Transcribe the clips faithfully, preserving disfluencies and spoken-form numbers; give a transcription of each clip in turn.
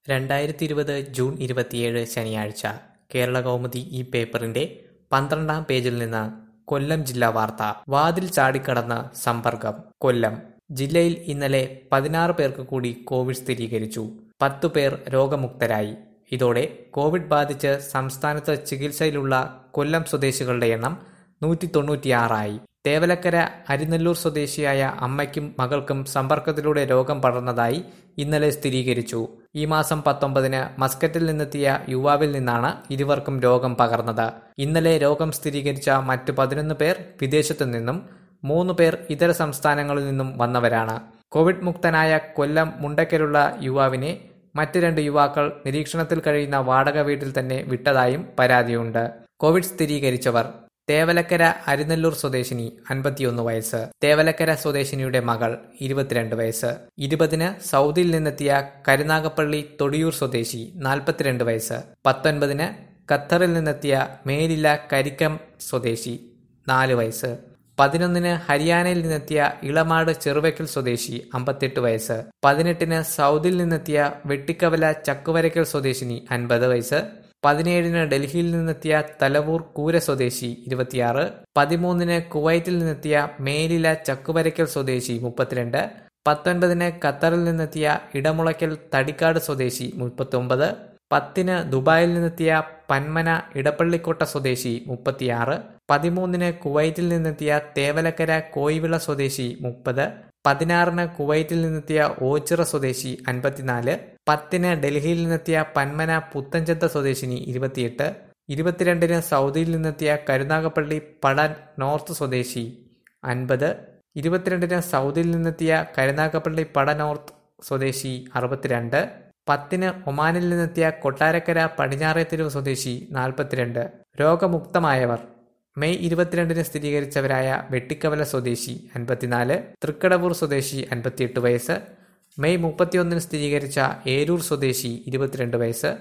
രണ്ടായിരത്തി ഇരുപത് ജൂൺ ഇരുപത്തിയേഴ് ശനിയാഴ്ച കേരളകൗമുദി ഈ പേപ്പറിന്റെ പന്ത്രണ്ടാം പേജിൽ നിന്ന് കൊല്ലം ജില്ലാ വാർത്ത. വാതിൽ ചാടിക്കടന്ന് സമ്പർക്കം. കൊല്ലം ജില്ലയിൽ ഇന്നലെ പതിനാറ് പേർക്ക് കൂടി കോവിഡ് സ്ഥിരീകരിച്ചു. പത്തു പേർ രോഗമുക്തരായി. ഇതോടെ കോവിഡ് ബാധിച്ച് സംസ്ഥാനത്ത് ചികിത്സയിലുള്ള കൊല്ലം സ്വദേശികളുടെ എണ്ണം നൂറ്റി തൊണ്ണൂറ്റിയാറായി. തേവലക്കര അരിനെല്ലൂർ സ്വദേശിയായ അമ്മയ്ക്കും മകൾക്കും സമ്പർക്കത്തിലൂടെ രോഗം പടർന്നതായി ഇന്നലെ സ്ഥിരീകരിച്ചു. ഈ മാസം പത്തൊമ്പതിന് മസ്കറ്റിൽ നിന്നെത്തിയ യുവാവിൽ നിന്നാണ് ഇരുവർക്കും രോഗം പകർന്നത്. ഇന്നലെ രോഗം സ്ഥിരീകരിച്ച മറ്റു പതിനൊന്ന് പേർ വിദേശത്തു നിന്നും മൂന്ന് പേർ ഇതര സംസ്ഥാനങ്ങളിൽ നിന്നും വന്നവരാണ്. കോവിഡ് മുക്തനായ കൊല്ലം മുണ്ടക്കലുള്ള യുവാവിനെ മറ്റ് രണ്ട് യുവാക്കൾ നിരീക്ഷണത്തിൽ കഴിയുന്ന വാടക വീട്ടിൽ തന്നെ വിട്ടതായും പരാതിയുണ്ട്. കോവിഡ് സ്ഥിരീകരിച്ചവർ: തേവലക്കര അരിനെല്ലൂർ സ്വദേശിനി അൻപത്തിയൊന്ന് വയസ്സ്, തേവലക്കര സ്വദേശിനിയുടെ മകൾ ഇരുപത്തിരണ്ട് വയസ്സ്, ഇരുപതിന് സൗദിയിൽ നിന്നെത്തിയ കരുനാഗപ്പള്ളി തൊടിയൂർ സ്വദേശി നാൽപ്പത്തിരണ്ട് വയസ്സ്, പത്തൊൻപതിന് ഖത്തറിൽ നിന്നെത്തിയ മേലില കരിക്കം സ്വദേശി നാല് വയസ്സ്, പതിനൊന്നിന് ഹരിയാനയിൽ നിന്നെത്തിയ ഇളമാട് ചെറുവയ്ക്കൽ സ്വദേശി അമ്പത്തെട്ട് വയസ്സ്, പതിനെട്ടിന് സൗദിയിൽ നിന്നെത്തിയ വെട്ടിക്കവല ചക്കുവരയ്ക്കൽ സ്വദേശിനി അൻപത് വയസ്സ്, പതിനേഴിന് ഡൽഹിയിൽ നിന്നെത്തിയ തലവൂർ കൂര സ്വദേശി ഇരുപത്തിയാറ്, പതിമൂന്നിന് കുവൈറ്റിൽ നിന്നെത്തിയ മേലില ചക്കുവരയ്ക്കൽ സ്വദേശി മുപ്പത്തിരണ്ട്, പത്തൊൻപതിന് ഖത്തറിൽ നിന്നെത്തിയ ഇടമുളയ്ക്കൽ തടിക്കാട് സ്വദേശി മുപ്പത്തൊമ്പത്, പത്തിന് ദുബായിൽ നിന്നെത്തിയ പന്മന ഇടപ്പള്ളിക്കോട്ട സ്വദേശി മുപ്പത്തിയാറ്, പതിമൂന്നിന് കുവൈറ്റിൽ നിന്നെത്തിയ തേവലക്കര കോയിവിള സ്വദേശി മുപ്പത്, പതിനാറിന് കുവൈറ്റിൽ നിന്നെത്തിയ ഓച്ചിറ സ്വദേശി അൻപത്തിനാല്, പത്തിന് ഡൽഹിയിൽ നിന്നെത്തിയ പന്മന പുത്തഞ്ചന്ത സ്വദേശിനി ഇരുപത്തിയെട്ട്, ഇരുപത്തിരണ്ടിന് സൗദിയിൽ നിന്നെത്തിയ കരുനാഗപ്പള്ളി പട നോർത്ത് സ്വദേശി അൻപത്, ഇരുപത്തിരണ്ടിന് സൗദിയിൽ നിന്നെത്തിയ കരുനാഗപ്പള്ളി പട നോർത്ത് സ്വദേശി അറുപത്തിരണ്ട്, പത്തിന് ഒമാനിൽ നിന്നെത്തിയ കൊട്ടാരക്കര പടിഞ്ഞാറേത്തെരുവ് സ്വദേശി നാൽപ്പത്തിരണ്ട്. രോഗമുക്തമായവർ: മെയ് ഇരുപത്തിരണ്ടിന് സ്ഥിരീകരിച്ചവരായ വെട്ടിക്കവല സ്വദേശി അൻപത്തിനാല്, തൃക്കടവൂർ സ്വദേശി അൻപത്തിയെട്ട് വയസ്സ്, മെയ് മുപ്പത്തിയൊന്നിന് സ്ഥിരീകരിച്ച ഏരൂർ സ്വദേശി ഇരുപത്തിരണ്ട് വയസ്സ്,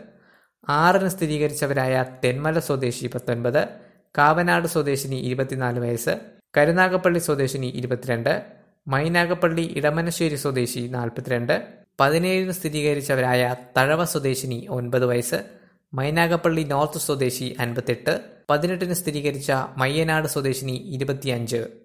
ആറിന് സ്ഥിരീകരിച്ചവരായ തെന്മല സ്വദേശി പത്തൊൻപത്, കാവനാട് സ്വദേശിനി ഇരുപത്തിനാല് വയസ്സ്, കരുനാഗപ്പള്ളി സ്വദേശിനി ഇരുപത്തിരണ്ട്, മൈനാഗപ്പള്ളി ഇടമനശ്ശേരി സ്വദേശി നാൽപ്പത്തിരണ്ട്, പതിനേഴിന് സ്ഥിരീകരിച്ചവരായ തഴവ സ്വദേശിനി ഒൻപത് വയസ്സ്, മൈനാഗപ്പള്ളി നോർത്ത് സ്വദേശി അൻപത്തെട്ട്, പതിനെട്ടിന് സ്ഥിരീകരിച്ച മയ്യനാട് സ്വദേശിനി ഇരുപത്തിയഞ്ച്.